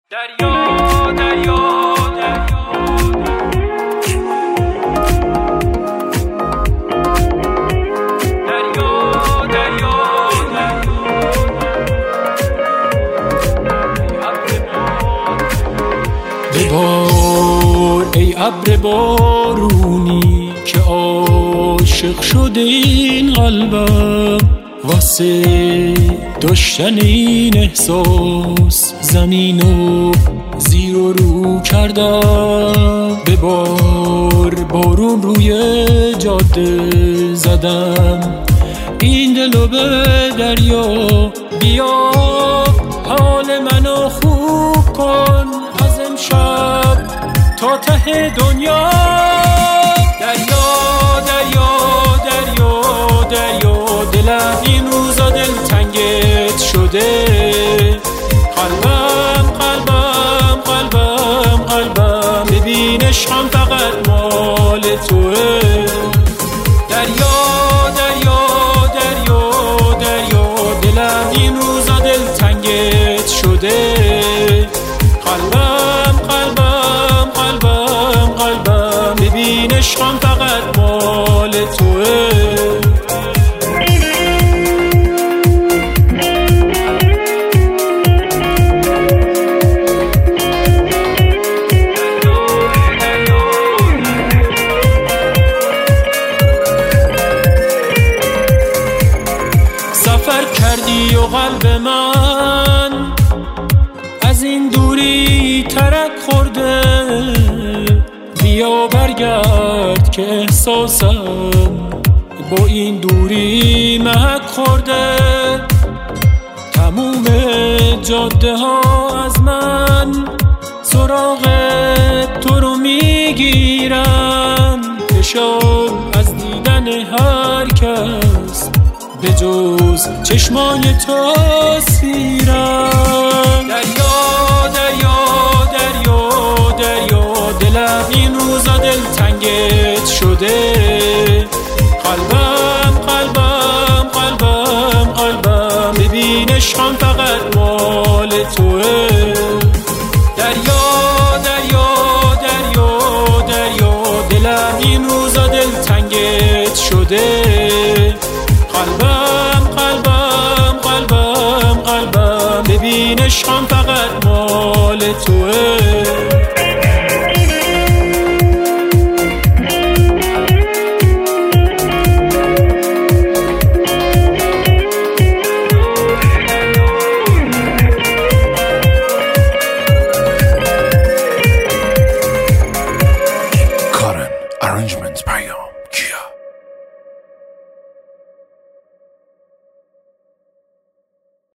دریا دریا دریا دریا ببار ای ابر بارونی که عاشق شده این قلبم واسه داشتن این احساس زمین و زیر و رو کردم. ببار بارون روی جاده زدم این دلو به دریا بیا حال منو خوب کن از امشب تا ته دنیا. دریا دریا دریا دریا دلم این روزا دلتنگت شده. قلبم قلبم قلبم قلبم ببینش هم فقط مال توه. دریا دریا دریا دریا دلم این روزا دلتنگت شده. قلبم قلبم قلبم قلبم ببینش هم فقط مال توه. سفر کردی و قلب من از این دوری ترک خورده. بیا برگرد که احساسم با این دوری مهک خورده. تموم جاده ها از من سراغ تو رو میگیرن. فشار از دیدن هر کس به جز چشمای تو سیرم. دریا دریا دریا دریا دلم این روزا دلتنگت شده. قلبم قلبم قلبم قلبم ببینش هم فقط مال توه. دریا دریا دریا دریا دلم این روزا دلتنگت شده. قلبم قلبم قلبم قلبم ببینش هم فقط مال توه. Current arrangements by you.